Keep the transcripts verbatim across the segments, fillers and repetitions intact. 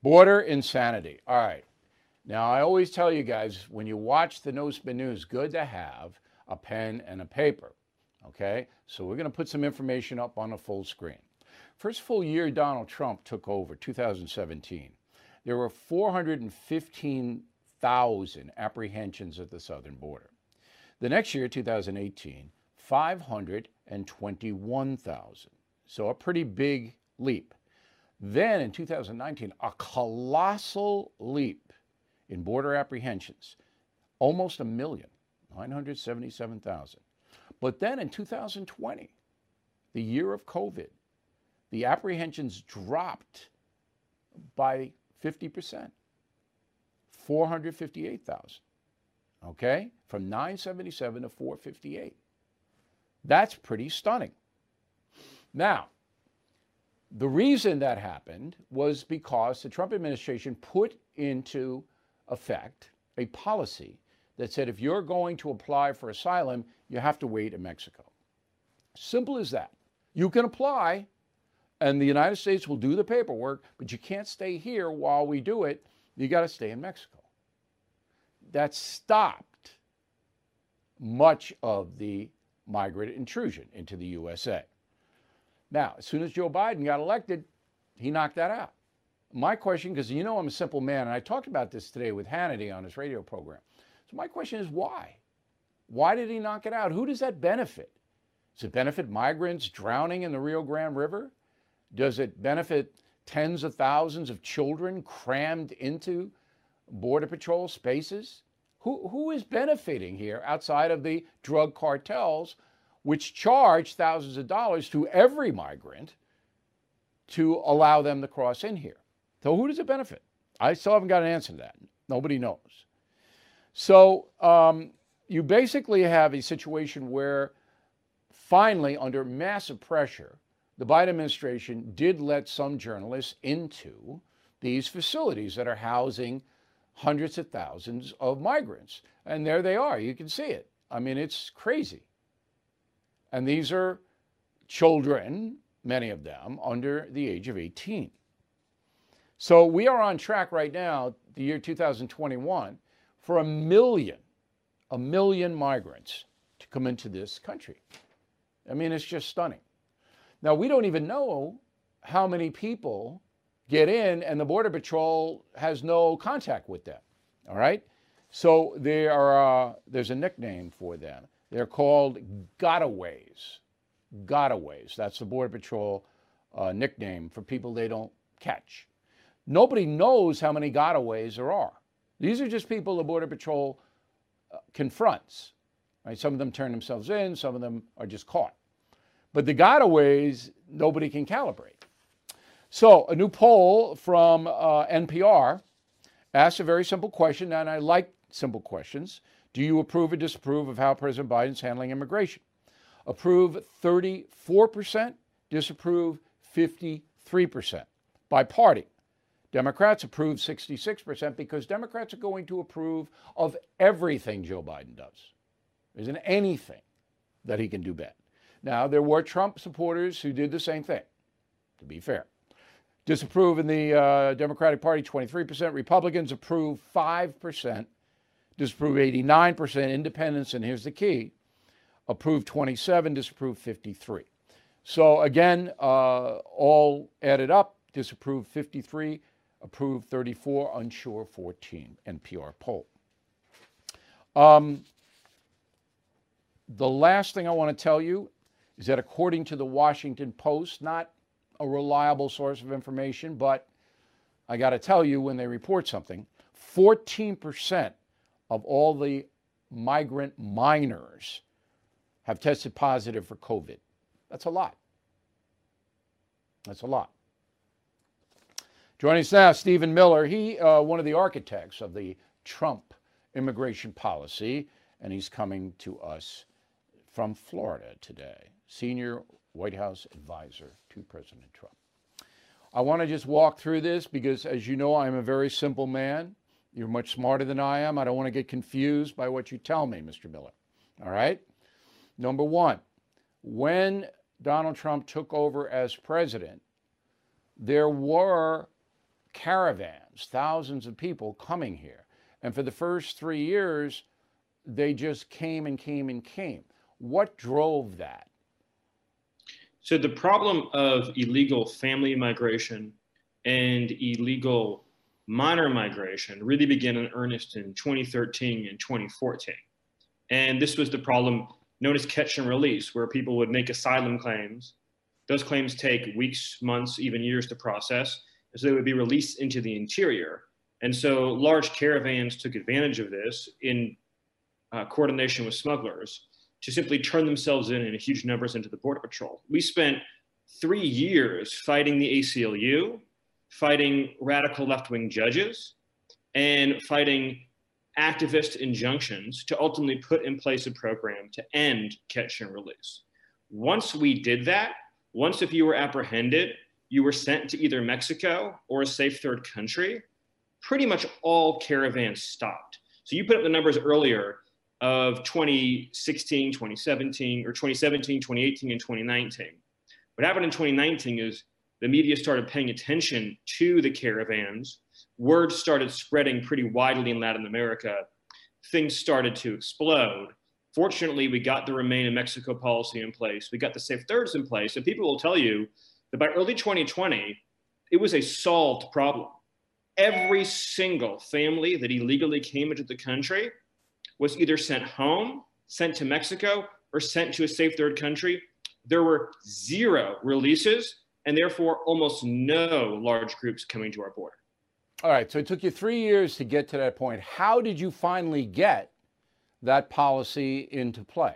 Border insanity. All right. Now, I always tell you guys, when you watch the No Spin News, good to have a pen and a paper. Okay? So we're going to put some information up on the full screen. First full year Donald Trump took over, two thousand seventeen, there were four hundred fifteen thousand apprehensions at the southern border. The next year, two thousand eighteen, five hundred twenty-one thousand. So a pretty big leap. Then in two thousand nineteen, a colossal leap in border apprehensions, almost a million, nine hundred seventy-seven thousand. But then in two thousand twenty, the year of COVID, the apprehensions dropped by fifty percent, four hundred fifty-eight thousand. Okay? From nine seventy-seven to four fifty-eight. That's pretty stunning. Now, the reason that happened was because the Trump administration put into effect a policy that said if you're going to apply for asylum, you have to wait in Mexico. Simple as that. You can apply, and the United States will do the paperwork, but you can't stay here while we do it. You got to stay in Mexico. That stopped much of the migrant intrusion into the U S A. Now, as soon as Joe Biden got elected, he knocked that out. My question, because you know I'm a simple man, and I talked about this today with Hannity on his radio program. So my question is why? Why did he knock it out? Who does that benefit? Does it benefit migrants drowning in the Rio Grande River? Does it benefit tens of thousands of children crammed into Border Patrol spaces? Who, who is benefiting here outside of the drug cartels, which charge thousands of dollars to every migrant to allow them to cross in here? So who does it benefit? I still haven't got an answer to that. Nobody knows. So um, you basically have a situation where finally, under massive pressure, the Biden administration did let some journalists into these facilities that are housing hundreds of thousands of migrants. And there they are. You can see it. I mean, it's crazy. And these are children, many of them, under the age of eighteen. So we are on track right now, the year two thousand twenty-one, for a million, a million migrants to come into this country. I mean, it's just stunning. Now, we don't even know how many people get in and the Border Patrol has no contact with them, all right? So they are, uh, there's a nickname for them. They're called gotaways. Gotaways. That's the Border Patrol uh, nickname for people they don't catch. Nobody knows how many gotaways there are. These are just people the Border Patrol uh, confronts. Right? Some of them turn themselves in, some of them are just caught. But the gotaways, nobody can calibrate. So a new poll from uh, N P R asks a very simple question, and I like simple questions. Do you approve or disapprove of how President Biden's handling immigration? Approve thirty-four percent, disapprove fifty-three percent. By party, Democrats approve sixty-six percent because Democrats are going to approve of everything Joe Biden does. There isn't anything that he can do bad. Now, there were Trump supporters who did the same thing, to be fair. Disapprove in the uh, Democratic Party, twenty-three percent. Republicans approve five percent. Disapprove eighty-nine percent. Independents, and here's the key, approve twenty-seven, disapprove fifty-three. So again, uh, all added up, disapprove fifty-three, approve thirty-four, unsure fourteen, N P R poll. Um, the last thing I want to tell you is that according to the Washington Post, not a reliable source of information, but I got to tell you when they report something, fourteen percent of all the migrant minors have tested positive for COVID. That's a lot. That's a lot. Joining us now, Stephen Miller. He, uh, one of the architects of the Trump immigration policy, and he's coming to us from Florida today. Senior White House advisor to President Trump. I want to just walk through this because, as you know, I'm a very simple man. You're much smarter than I am. I don't want to get confused by what you tell me, Mister Miller. All right? Number one, when Donald Trump took over as president, there were caravans, thousands of people coming here. And for the first three years, they just came and came and came. What drove that? So the problem of illegal family migration and illegal minor migration really began in earnest in twenty thirteen and twenty fourteen. And this was the problem known as catch and release, where people would make asylum claims. Those claims take weeks, months, even years to process. And so they would be released into the interior. And so large caravans took advantage of this in uh, coordination with smugglers to simply turn themselves in in huge numbers into the Border Patrol. We spent three years fighting the A C L U, fighting radical left-wing judges, and fighting activist injunctions to ultimately put in place a program to end catch and release. Once we did that, once if you were apprehended, you were sent to either Mexico or a safe third country, pretty much all caravans stopped. So you put up the numbers earlier of twenty sixteen, twenty seventeen, or twenty seventeen, twenty eighteen, and twenty nineteen. What happened in twenty nineteen is the media started paying attention to the caravans. Word started spreading pretty widely in Latin America. Things started to explode. Fortunately, we got the Remain in Mexico policy in place. We got the Safe Thirds in place. And people will tell you that by early twenty twenty, it was a solved problem. Every single family that illegally came into the country was either sent home, sent to Mexico, or sent to a safe third country. There were zero releases, and therefore almost no large groups coming to our border. All right, so it took you three years to get to that point. How did you finally get that policy into play?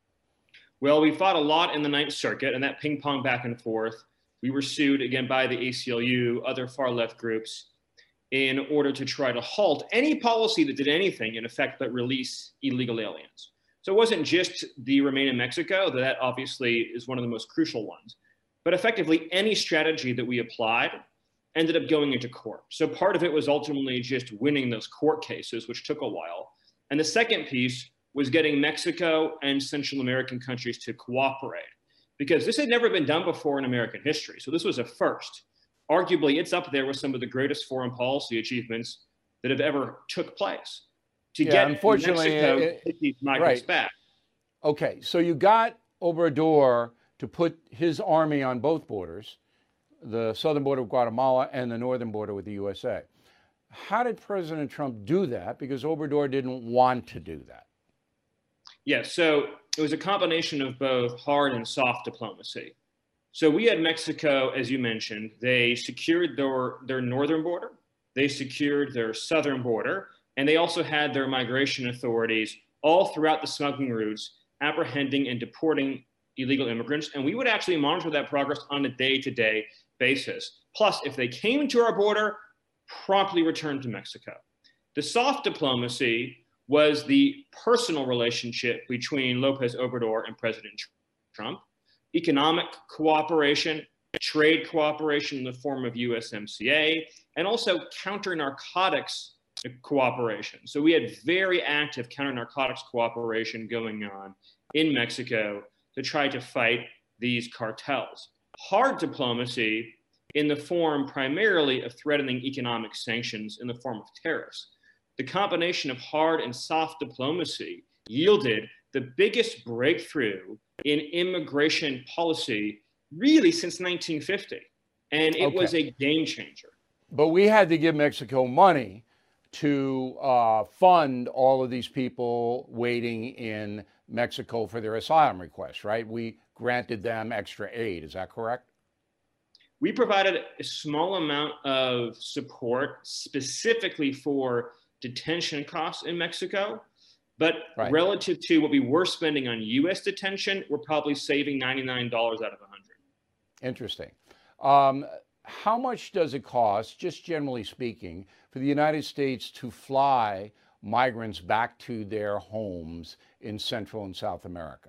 Well, we fought a lot in the Ninth Circuit, and that ping pong back and forth. We were sued again by the A C L U, other far left groups, in order to try to halt any policy that did anything in effect but release illegal aliens. So it wasn't just the Remain in Mexico, though that obviously is one of the most crucial ones, but effectively any strategy that we applied ended up going into court. So part of it was ultimately just winning those court cases, which took a while. And the second piece was getting Mexico and Central American countries to cooperate, because this had never been done before in American history. So this was a first. Arguably, it's up there with some of the greatest foreign policy achievements that have ever took place. To yeah, get unfortunately, Mexico it, to take these migrants right. back. Okay, so you got Obrador to put his army on both borders, the southern border of Guatemala and the northern border with the U S A. How did President Trump do that? Because Obrador didn't want to do that. Yeah, so it was a combination of both hard and soft diplomacy. So we had Mexico, as you mentioned, they secured their, their northern border, they secured their southern border, and they also had their migration authorities all throughout the smuggling routes, apprehending and deporting illegal immigrants. And we would actually monitor that progress on a day-to-day basis. Plus, if they came to our border, promptly returned to Mexico. The soft diplomacy was the personal relationship between Lopez Obrador and President Trump. Economic cooperation, trade cooperation in the form of U S M C A, and also counter-narcotics cooperation. So we had very active counter-narcotics cooperation going on in Mexico to try to fight these cartels. Hard diplomacy in the form primarily of threatening economic sanctions in the form of tariffs. The combination of hard and soft diplomacy yielded the biggest breakthrough in immigration policy really since nineteen fifty. And it okay. was a game changer. But we had to give Mexico money to uh, fund all of these people waiting in Mexico for their asylum requests, right? We granted them extra aid. Is that correct? We provided a small amount of support specifically for detention costs in Mexico. But right. relative to what we were spending on U S detention, we're probably saving ninety-nine dollars out of one hundred. Interesting. Um, how much does it cost, just generally speaking, for the United States to fly migrants back to their homes in Central and South America?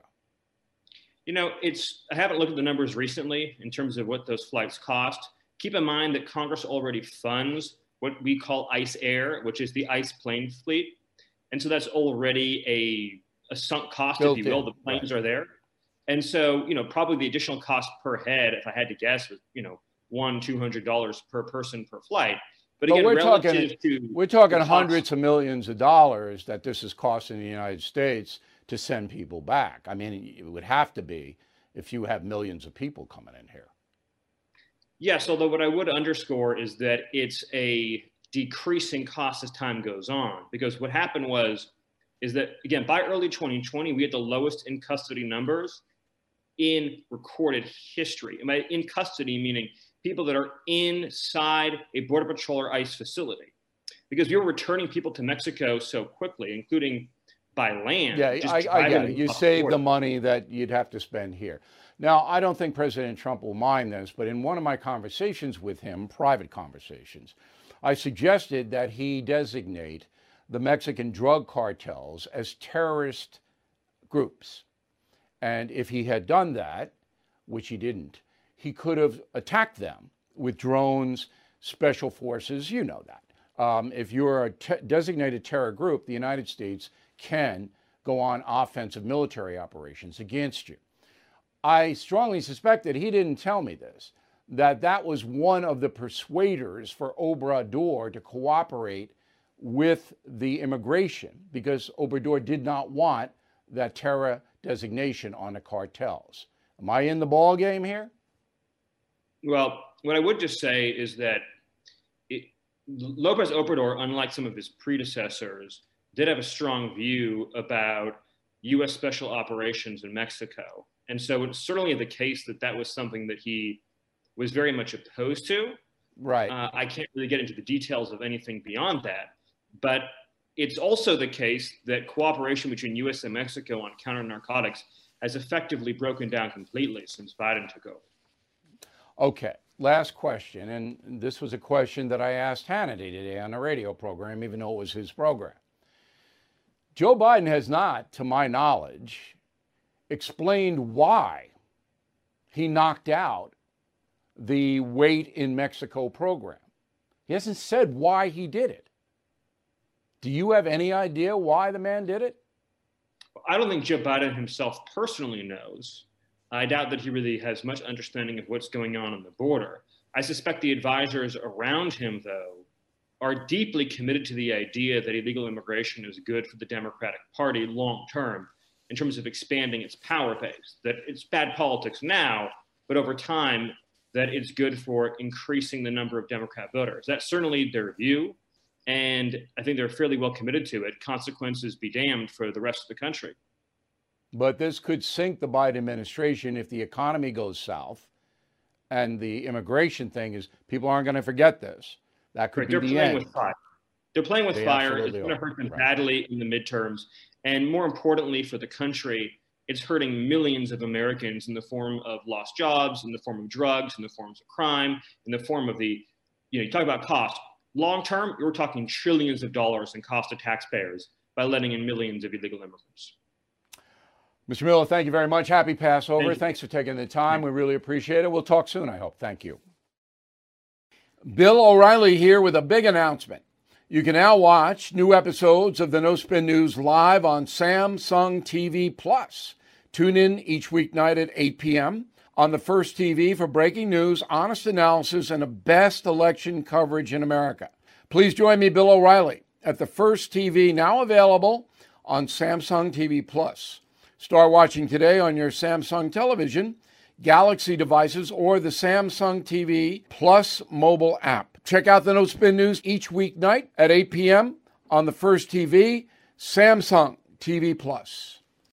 You know, it's I haven't looked at the numbers recently in terms of what those flights cost. Keep in mind that Congress already funds what we call ICE Air, which is the ICE plane fleet. And so that's already a, a sunk cost, Built if you will. In. The planes right. are there. And so, you know, probably the additional cost per head, if I had to guess, was, you know, one, two hundred dollars per person per flight. But But again, we're relative talking, to we're talking the hundreds cost, of millions of dollars that this is costing the United States to send people back. I mean, it would have to be if you have millions of people coming in here. yes, although what I would underscore is that it's a decreasing cost as time goes on. Because what happened was, is that again, by early twenty twenty, we had the lowest in custody numbers in recorded history. And by in custody, meaning people that are inside a Border Patrol or ICE facility. Because we were returning people to Mexico so quickly, including by land. Yeah, just I, I get it. driving You across save border. the money that you'd have to spend here. Now, I don't think President Trump will mind this, but in one of my conversations with him, private conversations, I suggested that he designate the Mexican drug cartels as terrorist groups. And if he had done that, which he didn't, he could have attacked them with drones, special forces, you know that. Um, if you're a te- designated terror group, the United States can go on offensive military operations against you. I strongly suspect that he didn't tell me this, that that was one of the persuaders for Obrador to cooperate with the immigration, because Obrador did not want that terror designation on the cartels. Am I in the ball game here? Well, what I would just say is that it, Lopez Obrador, unlike some of his predecessors, did have a strong view about U S special operations in Mexico. And so it's certainly the case that that was something that he was very much opposed to. Right. Uh, I can't really get into the details of anything beyond that. But it's also the case that cooperation between U S and Mexico on counter narcotics has effectively broken down completely since Biden took over. Okay, last question. And this was a question that I asked Hannity today on the radio program, even though it was his program. Joe Biden has not, to my knowledge, explained why he knocked out the Wait in Mexico program. He hasn't said why he did it. Do you have any idea why the man did it? I don't think Joe Biden himself personally knows. I doubt that he really has much understanding of what's going on on the border. I suspect the advisors around him, though, are deeply committed to the idea that illegal immigration is good for the Democratic Party long term in terms of expanding its power base, that it's bad politics now, but over time, that it's good for increasing the number of Democrat voters. That's certainly their view, and I think they're fairly well committed to it. Consequences be damned for the rest of the country. But this could sink the Biden administration if the economy goes south, and the immigration thing is, people aren't going to forget this. That could Right. be They're the playing end. with fire. They're playing with They fire. It's absolutely going to are. hurt them Right. badly in the midterms. And more importantly for the country, it's hurting millions of Americans in the form of lost jobs, in the form of drugs, in the forms of crime, in the form of the, you know, you talk about cost. Long term, you're talking trillions of dollars in cost to taxpayers by letting in millions of illegal immigrants. Mister Miller, thank you very much. Happy Passover. Thank you. Thanks for taking the time. We really appreciate it. We'll talk soon, I hope. Thank you. Bill O'Reilly here with a big announcement. You can now watch new episodes of the No Spin News live on Samsung T V Plus. Tune in each weeknight at eight p.m. on the First T V for breaking news, honest analysis, and the best election coverage in America. Please join me, Bill O'Reilly, at the First T V, now available on Samsung T V Plus. Start watching today on your Samsung television, Galaxy devices, or the Samsung T V Plus mobile app. Check out the No Spin News each weeknight at eight p.m. on the First T V, Samsung T V Plus.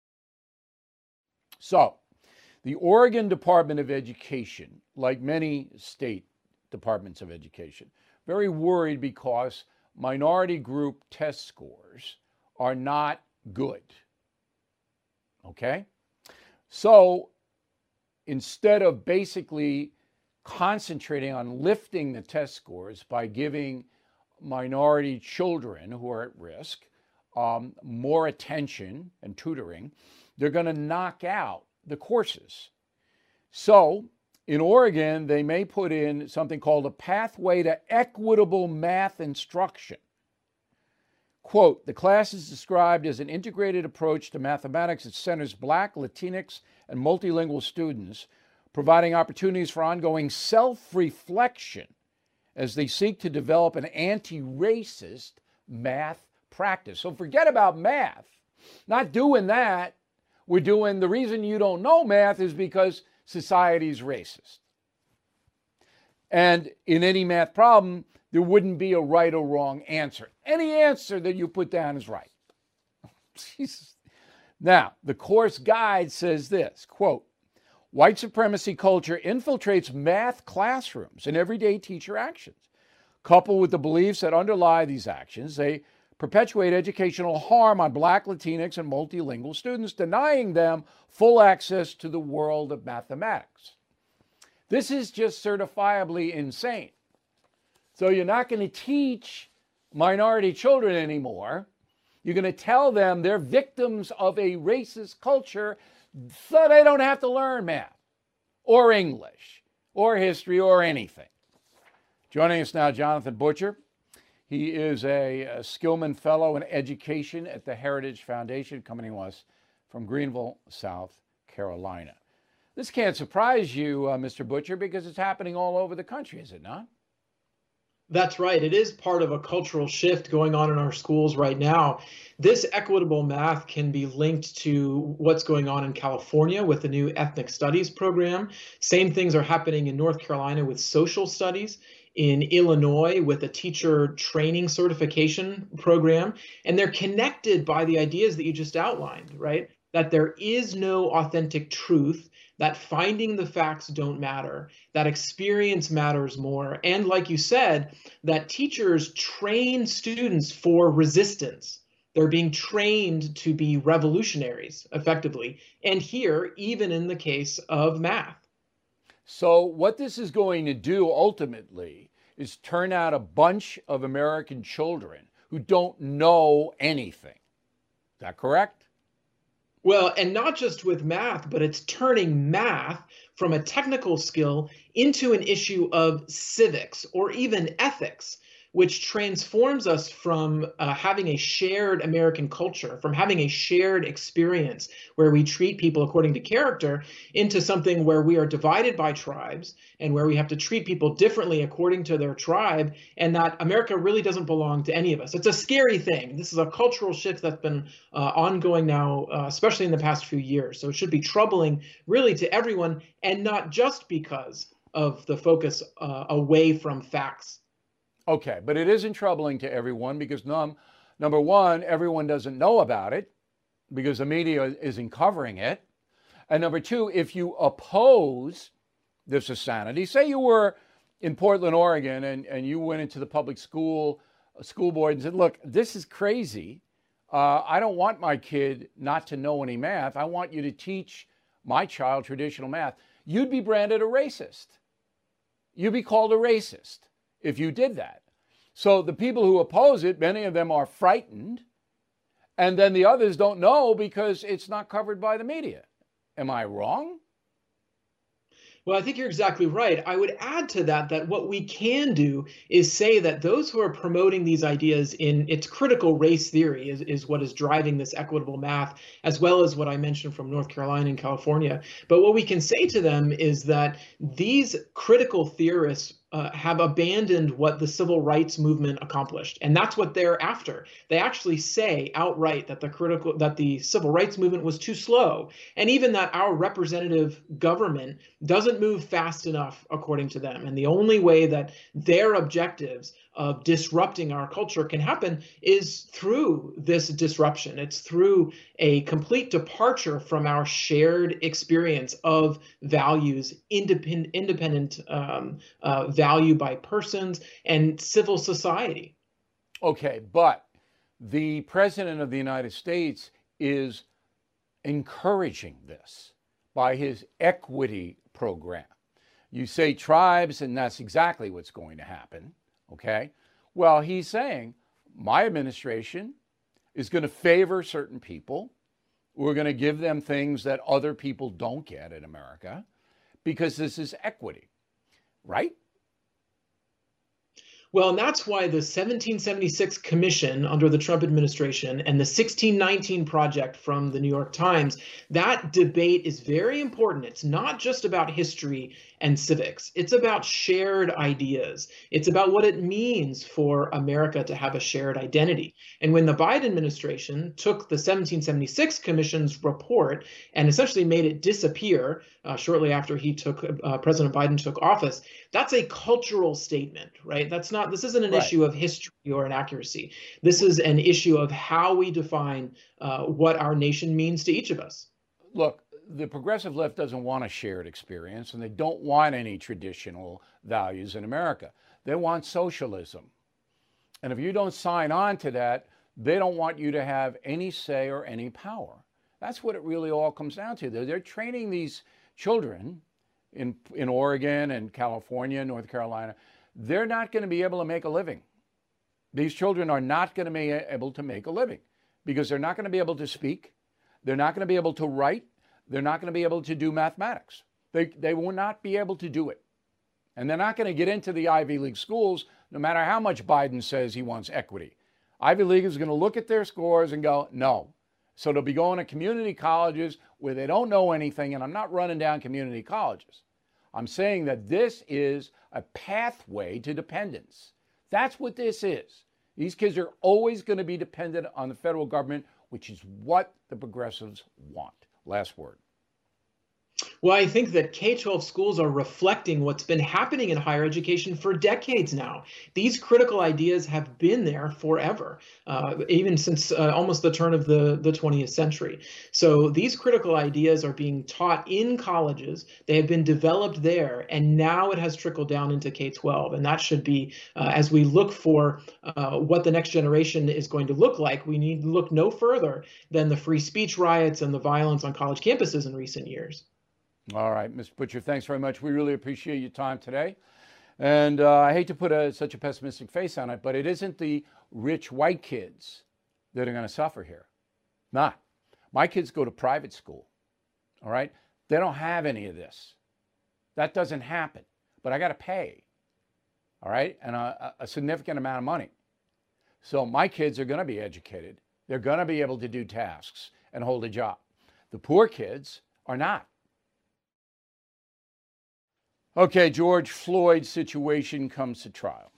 So, the Oregon Department of Education, like many state departments of education, very worried because minority group test scores are not good. Okay? So, instead of basically concentrating on lifting the test scores by giving minority children who are at risk um, more attention and tutoring, they're going to knock out the courses. So in Oregon, they may put in something called a pathway to equitable math instruction. Quote, the class is described as an integrated approach to mathematics that centers Black, Latinx, and multilingual students, providing opportunities for ongoing self-reflection as they seek to develop an anti-racist math practice. So forget about math. Not doing that. We're doing, the reason you don't know math is because society is racist. And in any math problem, there wouldn't be a right or wrong answer. Any answer that you put down is right. Jesus. Now, the course guide says this, quote, white supremacy culture infiltrates math classrooms and everyday teacher actions. Coupled with the beliefs that underlie these actions, they perpetuate educational harm on Black, Latinx, and multilingual students, denying them full access to the world of mathematics. This is just certifiably insane. So you're not going to teach minority children anymore. You're going to tell them they're victims of a racist culture so they don't have to learn math or English or history or anything. Joining us now, Jonathan Butcher. He is a, a Skillman Fellow in Education at the Heritage Foundation, coming to us from Greenville, South Carolina. This can't surprise you, uh, Mister Butcher, because it's happening all over the country, is it not? That's right. It is part of a cultural shift going on in our schools right now. This equitable math can be linked to what's going on in California with the new ethnic studies program. Same things are happening in North Carolina with social studies, in Illinois with a teacher training certification program. And they're connected by the ideas that you just outlined, right? That there is no authentic truth, that finding the facts don't matter, that experience matters more. And like you said, that teachers train students for resistance. They're being trained to be revolutionaries, effectively. And here, even in the case of math. So what this is going to do ultimately is turn out a bunch of American children who don't know anything. Is that correct? Well, and not just with math, but it's turning math from a technical skill into an issue of civics or even ethics, which transforms us from uh, having a shared American culture, from having a shared experience where we treat people according to character, into something where we are divided by tribes and where we have to treat people differently according to their tribe, and that America really doesn't belong to any of us. It's a scary thing. This is a cultural shift that's been uh, ongoing now, uh, especially in the past few years. So it should be troubling really to everyone, and not just because of the focus uh, away from facts. Okay, but it isn't troubling to everyone because num, number one, everyone doesn't know about it because the media isn't covering it. And number two, if you oppose this insanity, say you were in Portland, Oregon, and, and you went into the public school school board and said, look, this is crazy. Uh, I don't want my kid not to know any math. I want you to teach my child traditional math. You'd be branded a racist. You'd be called a racist if you did that. So the people who oppose it, many of them are frightened, and then the others don't know because it's not covered by the media. Am I wrong? Well, I think you're exactly right. I would add to that that what we can do is say that those who are promoting these ideas in its critical race theory is, is what is driving this equitable math, as well as what I mentioned from North Carolina and California. But what we can say to them is that these critical theorists Uh, have abandoned what the civil rights movement accomplished, and that's what they're after. They actually say outright that the critical that the civil rights movement was too slow, and even that our representative government doesn't move fast enough, according to them. And the only way that their objectives of disrupting our culture can happen is through this disruption. It's through a complete departure from our shared experience of values, independent, independent um, uh, value by persons and civil society. Okay, but the President of the United States is encouraging this by his equity program. You say tribes, and that's exactly what's going to happen. Okay, well, he's saying my administration is going to favor certain people. We're going to give them things that other people don't get in America because this is equity, right? Well, and that's why the seventeen seventy-six Commission under the Trump administration and the sixteen nineteen Project from the New York Times, that debate is very important. It's not just about history and civics. It's about shared ideas. It's about what it means for America to have a shared identity. And when the Biden administration took the seventeen seventy-six Commission's report and essentially made it disappear uh, shortly after he took uh, President Biden took office, that's a cultural statement, right? That's not, this isn't an Right. issue of history or inaccuracy. This is an issue of how we define uh, what our nation means to each of us. Look, the progressive left doesn't want a shared experience, and they don't want any traditional values in America. They want socialism. And if you don't sign on to that, they don't want you to have any say or any power. That's what it really all comes down to. They're, they're training these children in, in Oregon and California, North Carolina. They're not going to be able to make a living. These children are not going to be able to make a living because they're not going to be able to speak. They're not going to be able to write. They're not going to be able to do mathematics. They, they will not be able to do it. And they're not going to get into the Ivy League schools, no matter how much Biden says he wants equity. Ivy League is going to look at their scores and go, no. So they'll be going to community colleges where they don't know anything. And I'm not running down community colleges. I'm saying that this is a pathway to dependence. That's what this is. These kids are always going to be dependent on the federal government, which is what the progressives want. Last word. Well, I think that K twelve schools are reflecting what's been happening in higher education for decades now. These critical ideas have been there forever, uh, even since uh, almost the turn of the, the twentieth century. So these critical ideas are being taught in colleges. They have been developed there, and now it has trickled down into K twelve. And that should be, uh, as we look for uh, what the next generation is going to look like, we need to look no further than the free speech riots and the violence on college campuses in recent years. All right, Mister Butcher, thanks very much. We really appreciate your time today. And uh, I hate to put a, such a pessimistic face on it, but it isn't the rich white kids that are going to suffer here. Not. My kids go to private school, all right? They don't have any of this. That doesn't happen. But I got to pay, all right, and a, a significant amount of money. So my kids are going to be educated. They're going to be able to do tasks and hold a job. The poor kids are not. Okay, George Floyd's situation comes to trial.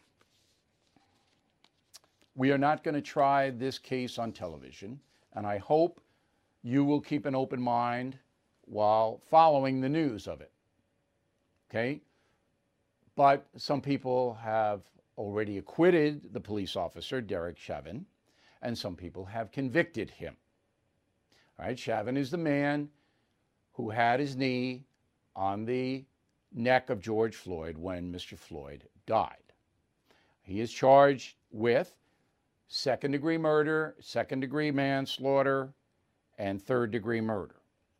We are not going to try this case on television, and I hope you will keep an open mind while following the news of it. Okay? But some people have already acquitted the police officer, Derek Chauvin, and some people have convicted him. All right, Chauvin is the man who had his knee on the neck of George Floyd when Mister Floyd died. He is charged with second-degree murder, second-degree manslaughter, and third-degree murder.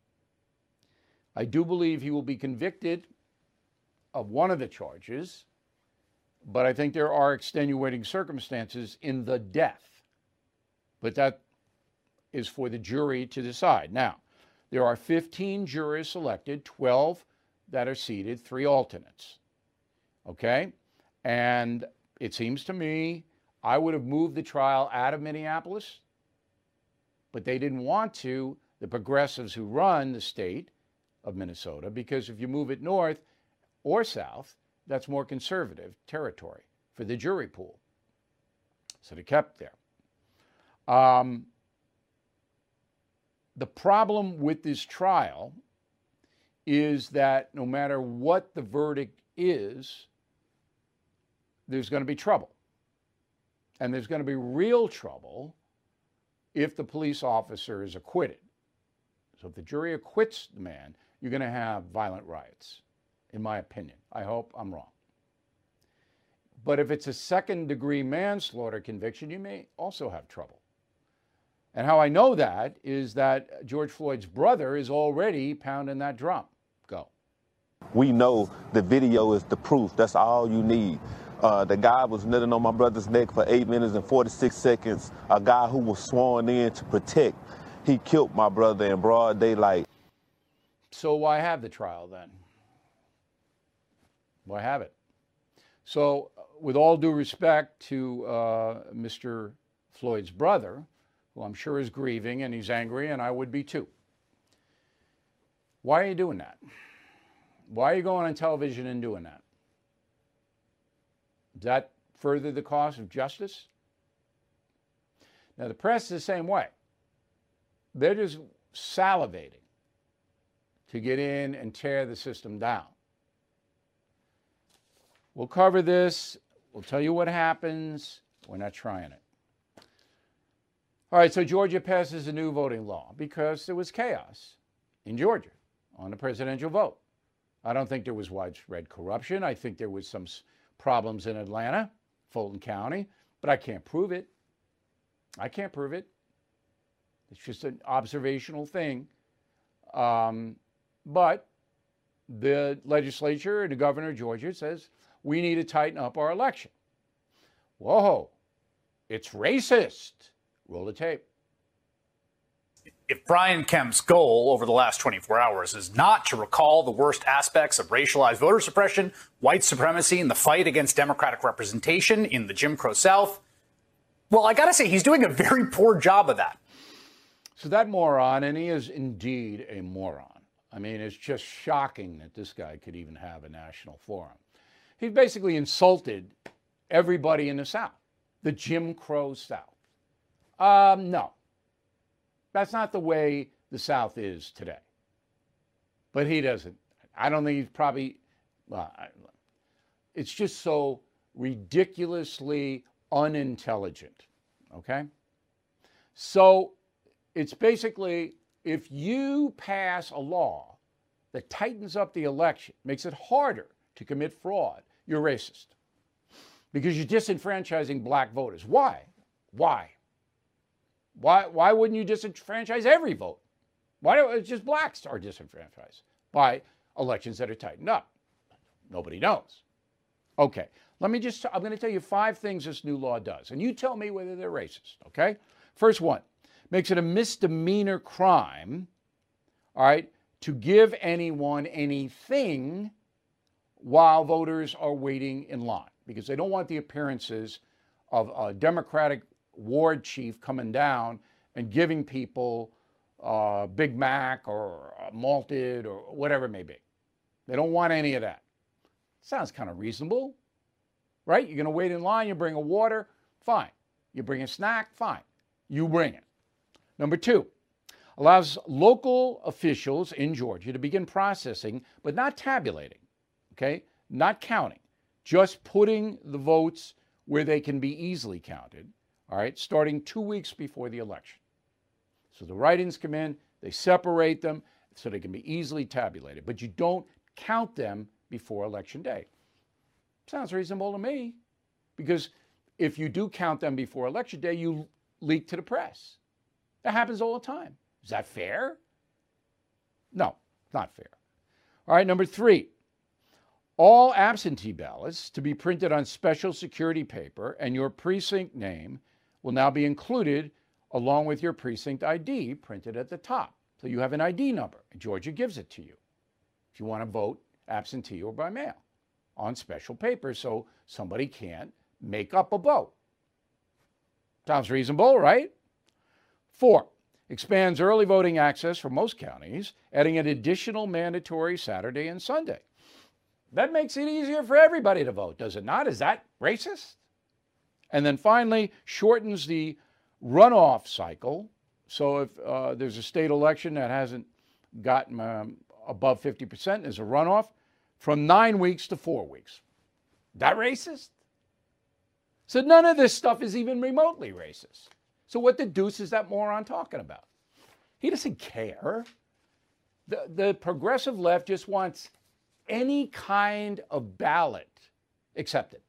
I do believe he will be convicted of one of the charges, but I think there are extenuating circumstances in the death. But that is for the jury to decide. Now, there are fifteen jurors selected, twelve that are seated, three alternates. Okay? And it seems to me I would have moved the trial out of Minneapolis, but they didn't want to, the progressives who run the state of Minnesota, because if you move it north or south, that's more conservative territory for the jury pool. So they kept there. Um, the problem with this trial is that no matter what the verdict is, there's going to be trouble. And there's going to be real trouble if the police officer is acquitted. So if the jury acquits the man, you're going to have violent riots, in my opinion. I hope I'm wrong. But if it's a second-degree manslaughter conviction, you may also have trouble. And how I know that is that George Floyd's brother is already pounding that drum. Go. We know the video is the proof. That's all you need. Uh, the guy was kneeling on my brother's neck for eight minutes and forty-six seconds. A guy who was sworn in to protect. He killed my brother in broad daylight. So why have the trial then? Why have it? So with all due respect to uh, Mister Floyd's brother, who I'm sure is grieving and he's angry, and I would be too. Why are you doing that? Why are you going on television and doing that? Does that further the cause of justice? Now, the press is the same way. They're just salivating to get in and tear the system down. We'll cover this. We'll tell you what happens. We're not trying it. All right, so Georgia passes a new voting law because there was chaos in Georgia on the presidential vote. I don't think there was widespread corruption. I think there was some problems in Atlanta, Fulton County, but I can't prove it. I can't prove it. It's just an observational thing. Um, but the legislature and the governor of Georgia says, we need to tighten up our election. Whoa, it's racist. Roll the tape. If Brian Kemp's goal over the last twenty-four hours is not to recall the worst aspects of racialized voter suppression, white supremacy, and the fight against Democratic representation in the Jim Crow South, well, I got to say, he's doing a very poor job of that. So that moron, and he is indeed a moron. I mean, it's just shocking that this guy could even have a national forum. He basically insulted everybody in the South, the Jim Crow South. Um, no. That's not the way the South is today. But he doesn't. I don't think he's probably, well, it's just so ridiculously unintelligent, okay? So it's basically, if you pass a law that tightens up the election, makes it harder to commit fraud, you're racist. Because you're disenfranchising black voters. Why? Why? Why, why wouldn't you disenfranchise every vote? Why don't just blacks are disenfranchised by elections that are tightened up? Nobody knows. Okay, let me just, I'm going to tell you five things this new law does, and you tell me whether they're racist, okay? First one, makes it a misdemeanor crime, all right, to give anyone anything while voters are waiting in line, because they don't want the appearances of a Democratic ward chief coming down and giving people uh, Big Mac or uh, malted or whatever it may be. They don't want any of that. Sounds kind of reasonable, right? You're going to wait in line, you bring a water, fine. You bring a snack, fine. You bring it. Number two, allows local officials in Georgia to begin processing, but not tabulating, okay? Not counting, just putting the votes where they can be easily counted, all right, starting two weeks before the election. So the write-ins come in, they separate them so they can be easily tabulated, but you don't count them before Election Day. Sounds reasonable to me, because if you do count them before Election Day, you leak to the press. That happens all the time. Is that fair? No, not fair. All right, number three, all absentee ballots to be printed on special security paper and your precinct name will now be included along with your precinct I D printed at the top. So you have an I D number, and Georgia gives it to you if you want to vote absentee or by mail on special paper so somebody can't make up a vote. Sounds reasonable, right? Four, expands early voting access for most counties, adding an additional mandatory Saturday and Sunday. That makes it easier for everybody to vote, does it not? Is that racist? And then finally, shortens the runoff cycle. So if uh, there's a state election that hasn't gotten um, above fifty percent as a runoff, from nine weeks to four weeks. That racist? So none of this stuff is even remotely racist. So what the deuce is that moron talking about? He doesn't care. The, the progressive left just wants any kind of ballot accepted.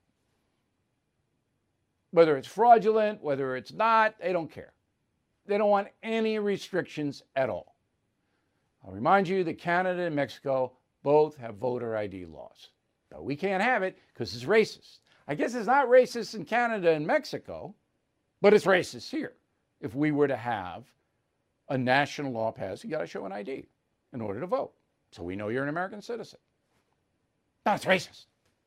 Whether it's fraudulent, whether it's not, they don't care. They don't want any restrictions at all. I'll remind you that Canada and Mexico both have voter I D laws. But we can't have it because it's racist. I guess it's not racist in Canada and Mexico, but it's racist here. If we were to have a national law passed, you got to show an I D in order to vote. So we know you're an American citizen. No, it's racist.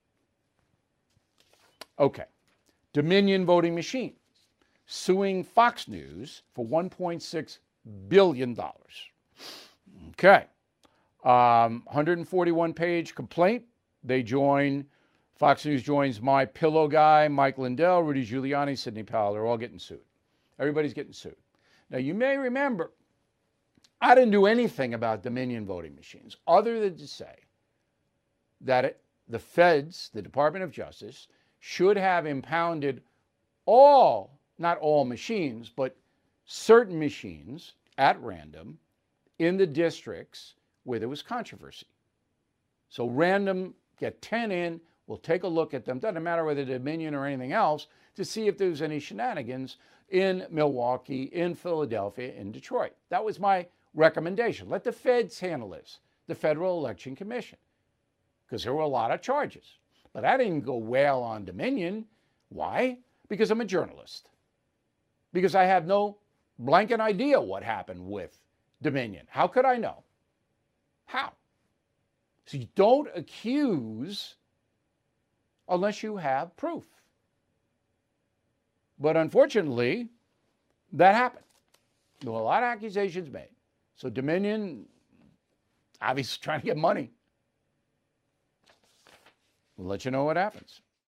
Okay. Dominion Voting Machine suing Fox News for one point six billion dollars. Okay. Um, one hundred forty-one page complaint. They join, Fox News joins My Pillow guy, Mike Lindell, Rudy Giuliani, Sidney Powell. They're all getting sued. Everybody's getting sued. Now, you may remember, I didn't do anything about Dominion voting machines other than to say that it, the feds, the Department of Justice, should have impounded all, not all machines, but certain machines at random in the districts where there was controversy. So random, get ten in, we'll take a look at them, doesn't matter whether Dominion or anything else, to see if there's any shenanigans in Milwaukee, in Philadelphia, in Detroit. That was my recommendation. Let the feds handle this, the Federal Election Commission, because there were a lot of charges. But I didn't go wail on Dominion. Why? Because I'm a journalist. Because I have no blanket idea what happened with Dominion. How could I know? How? So you don't accuse unless you have proof. But unfortunately, that happened. There were a lot of accusations made. So Dominion, obviously trying to get money. We'll let you know what happens.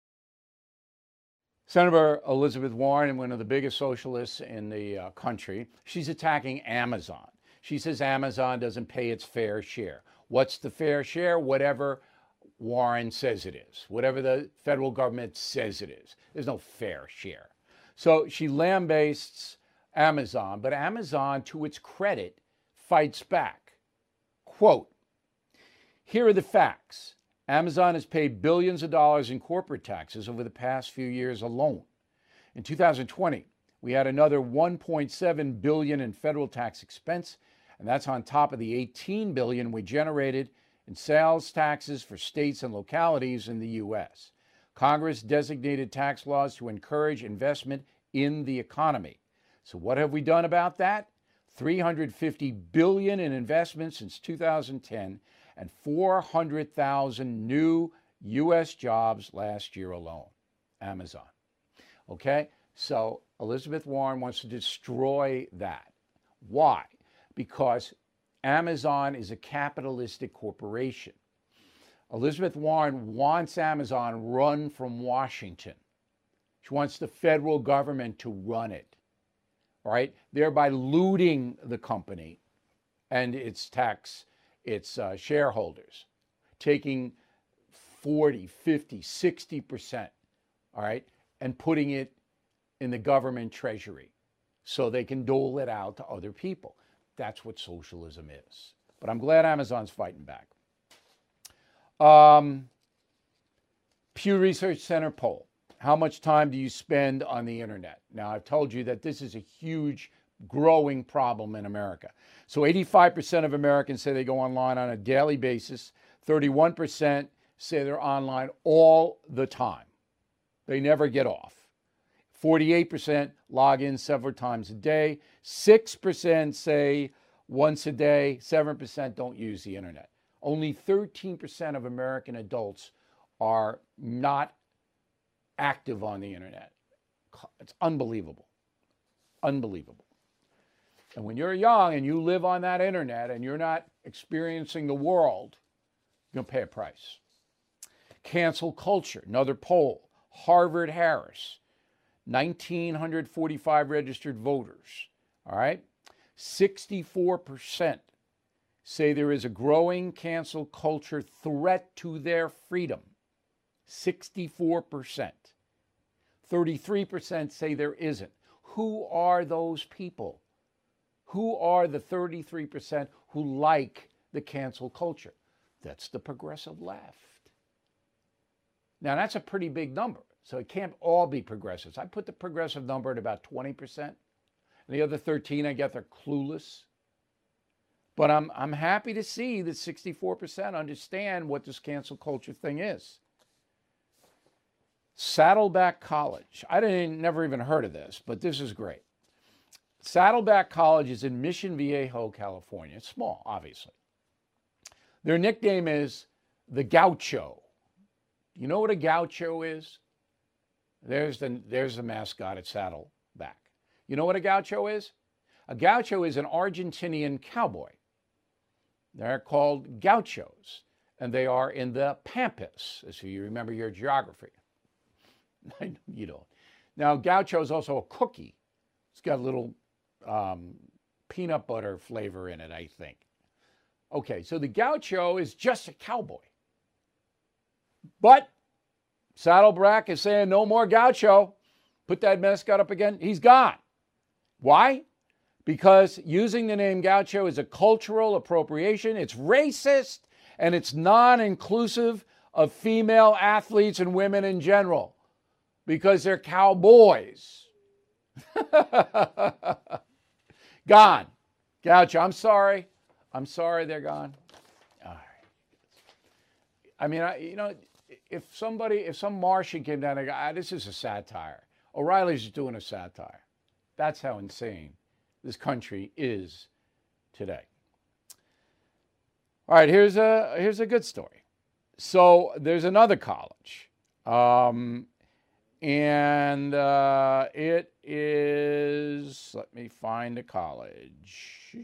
Senator Elizabeth Warren, one of the biggest socialists in the uh, country, she's attacking Amazon. She says Amazon doesn't pay its fair share. What's the fair share? Whatever Warren says it is, whatever the federal government says it is. There's no fair share. So she lambastes Amazon, but Amazon, to its credit, fights back. Quote, here are the facts. Amazon has paid billions of dollars in corporate taxes over the past few years alone. In two thousand twenty, we had another one point seven billion dollars in federal tax expense, and that's on top of the eighteen billion dollars we generated in sales taxes for states and localities in the U S. Congress designated tax laws to encourage investment in the economy. So what have we done about that? three hundred fifty billion dollars in investments since two thousand ten and four hundred thousand new U S jobs last year alone. Amazon. Okay? So Elizabeth Warren wants to destroy that. Why? Because Amazon is a capitalistic corporation. Elizabeth Warren wants Amazon run from Washington. She wants the federal government to run it, all right? Thereby looting the company and its tax, its uh, shareholders, taking forty, fifty, sixty percent, all right, and putting it in the government treasury so they can dole it out to other people. That's what socialism is. But I'm glad Amazon's fighting back. Um, Pew Research Center poll. How much time do you spend on the internet? Now, I've told you that this is a huge, growing problem in America. So eighty-five percent of Americans say they go online on a daily basis. thirty-one percent say they're online all the time. They never get off. forty-eight percent log in several times a day. six percent say once a day. seven percent don't use the internet. Only thirteen percent of American adults are not active on the internet. It's unbelievable. Unbelievable. And when you're young and you live on that internet and you're not experiencing the world, you're going to pay a price. Cancel culture, another poll. Harvard Harris, one thousand nine hundred forty-five registered voters, all right? sixty-four percent say there is a growing cancel culture threat to their freedom. sixty-four percent. thirty-three percent say there isn't. Who are those people? Who are the thirty-three percent who like the cancel culture? That's the progressive left. Now, that's a pretty big number, so it can't all be progressives. I put the progressive number at about twenty percent. And the other thirteen, I get they're clueless. But I'm, I'm happy to see that sixty-four percent understand what this cancel culture thing is. Saddleback College. I didn't never even heard of this, but this is great. Saddleback College is in Mission Viejo, California. It's small, obviously. Their nickname is the Gaucho. You know what a gaucho is? There's the, there's the mascot at Saddleback. You know what a gaucho is? A gaucho is an Argentinian cowboy. They're called gauchos, and they are in the Pampas, if you remember your geography. You don't. Now, gaucho is also a cookie. It's got a little um, peanut butter flavor in it, I think. Okay, so the gaucho is just a cowboy. But Saddleback is saying no more gaucho. Put that mascot up again. He's gone. Why? Because using the name gaucho is a cultural appropriation. It's racist, and it's non-inclusive of female athletes and women in general because they're cowboys. Gone. Gaucho, I'm sorry. I'm sorry they're gone. All right. I mean, I, you know, if somebody, if some Martian came down and go, ah, this is a satire. O'Reilly's just doing a satire. That's how insane this country is today. All right, here's a here's a good story. So there's another college, um, and uh, it is. Let me find the college.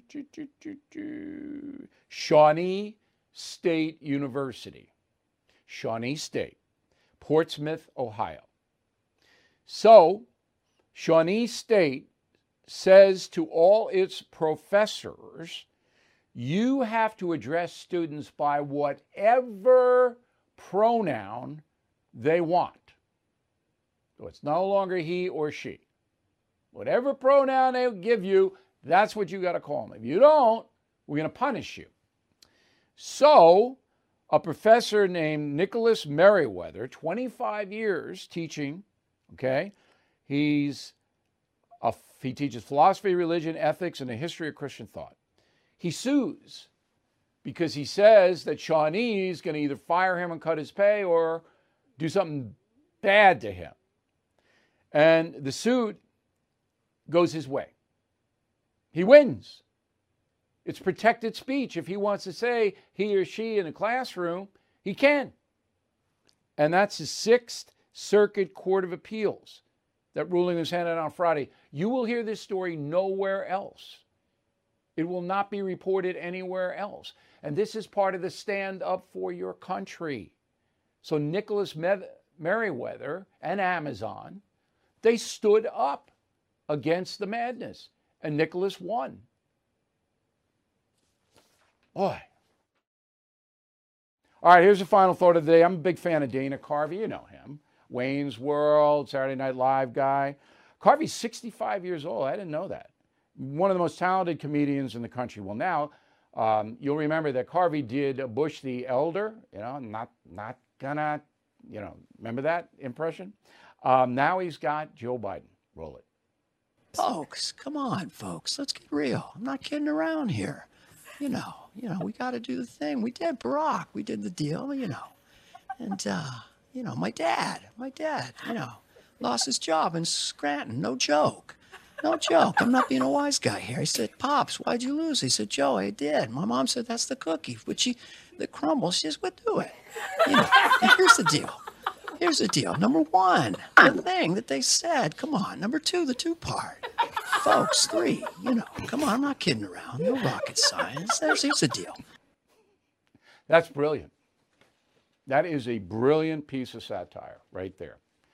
Shawnee State University. Shawnee State, Portsmouth, Ohio. So, Shawnee State says to all its professors, you have to address students by whatever pronoun they want. So it's no longer he or she. Whatever pronoun they give you, that's what you got to call them. If you don't, we're going to punish you. So, a professor named Nicholas Merriweather, twenty-five years teaching, okay, he's a, he teaches philosophy, religion, ethics, and the history of Christian thought. He sues because he says that Shawnee is going to either fire him and cut his pay or do something bad to him. And the suit goes his way. He wins. It's protected speech. If he wants to say he or she in a classroom, he can. And that's the Sixth Circuit Court of Appeals. That ruling was handed out on Friday. You will hear this story nowhere else. It will not be reported anywhere else. And this is part of the stand up for your country. So Nicholas Merriweather and Amazon, they stood up against the madness. And Nicholas won. Boy. All right, here's the final thought of the day. I'm a big fan of Dana Carvey. You know him. Wayne's World, Saturday Night Live guy. Carvey's sixty-five years old. I didn't know that. One of the most talented comedians in the country. Well, now, um, you'll remember that Carvey did Bush the Elder. You know, not, not gonna, you know, remember that impression? Um, now he's got Joe Biden. Roll it. Folks, come on, folks. Let's get real. I'm not kidding around here. You know, you know, we got to do the thing. We did Barack. We did the deal, you know. And, uh, you know, my dad, my dad, you know, lost his job in Scranton. No joke. No joke. I'm not being a wise guy here. He said, Pops, why'd you lose? He said, Joe, I did. My mom said, that's the cookie. But she, the crumble, she just would do it. You know, and here's the deal. Here's the deal. Number one, the thing that they said. Come on. Number two, the two part. Folks, three, you know, come on. I'm not kidding around. No rocket science. There's, here's the deal. That's brilliant. That is a brilliant piece of satire right there.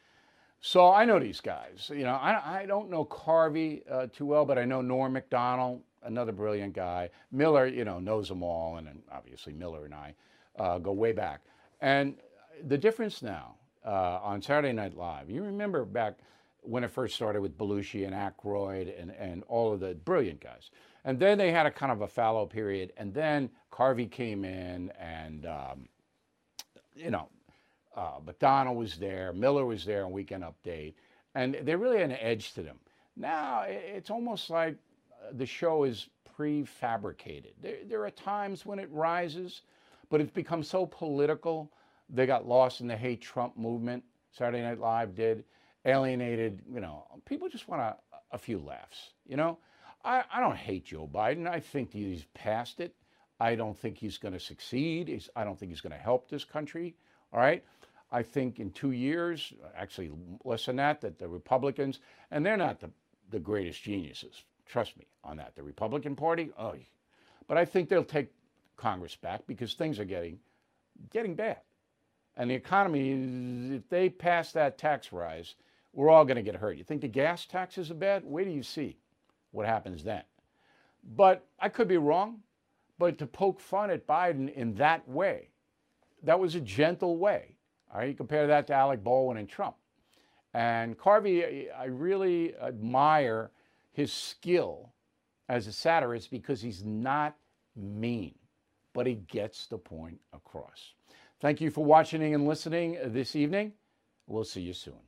So I know these guys. You know, I, I don't know Carvey uh, too well, but I know Norm Macdonald, another brilliant guy. Miller, you know, knows them all, and obviously Miller and I uh, go way back. And the difference now uh, on Saturday Night Live, you remember back when it first started with Belushi and Aykroyd and, and all of the brilliant guys. And then they had a kind of a fallow period, and then Carvey came in and, um, you know, Uh, McDonald was there, Miller was there on Weekend Update, and they really had an edge to them. Now, it's almost like the show is prefabricated. There, there are times when it rises, but it's become so political. They got lost in the hate Trump movement. Saturday Night Live did. Alienated, you know, people just want a, a few laughs, you know? I, I don't hate Joe Biden. I think he's past it. I don't think he's going to succeed. He's, I don't think he's going to help this country, all right? I think in two years, actually less than that, that the Republicans, and they're not the, the greatest geniuses, trust me on that. The Republican Party, oh, but I think they'll take Congress back because things are getting getting bad. And the economy, if they pass that tax rise, we're all going to get hurt. You think the gas taxes are bad? Wait till you see what happens then. But I could be wrong. But to poke fun at Biden in that way, that was a gentle way. All right, you compare that to Alec Baldwin and Trump. And Carvey, I really admire his skill as a satirist because he's not mean, but he gets the point across. Thank you for watching and listening this evening. We'll see you soon.